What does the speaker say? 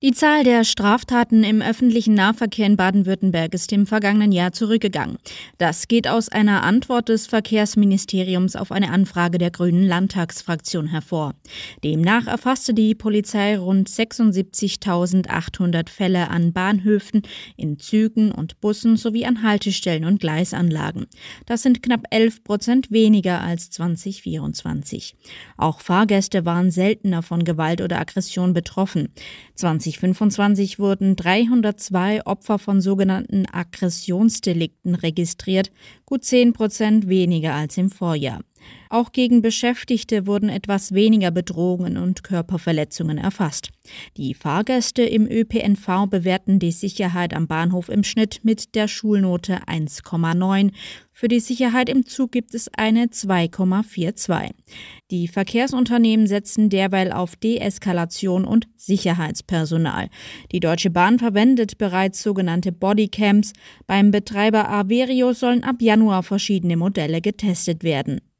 Die Zahl der Straftaten im öffentlichen Nahverkehr in Baden-Württemberg ist im vergangenen Jahr zurückgegangen. Das geht aus einer Antwort des Verkehrsministeriums auf eine Anfrage der Grünen Landtagsfraktion hervor. Demnach erfasste die Polizei rund 76.800 Fälle an Bahnhöfen, in Zügen und Bussen sowie an Haltestellen und Gleisanlagen. Das sind knapp 11% weniger als 2024. Auch Fahrgäste waren seltener von Gewalt oder Aggression betroffen. 2025 wurden 302 Opfer von sogenannten Aggressionsdelikten registriert, gut 10% weniger als im Vorjahr. Auch gegen Beschäftigte wurden etwas weniger Bedrohungen und Körperverletzungen erfasst. Die Fahrgäste im ÖPNV bewerten die Sicherheit am Bahnhof im Schnitt mit der Schulnote 1,9. Für die Sicherheit im Zug gibt es eine 2,42. Die Verkehrsunternehmen setzen derweil auf Deeskalation und Sicherheitspersonal. Die Deutsche Bahn verwendet bereits sogenannte Bodycams. Beim Betreiber Averio sollen ab Januar verschiedene Modelle getestet werden.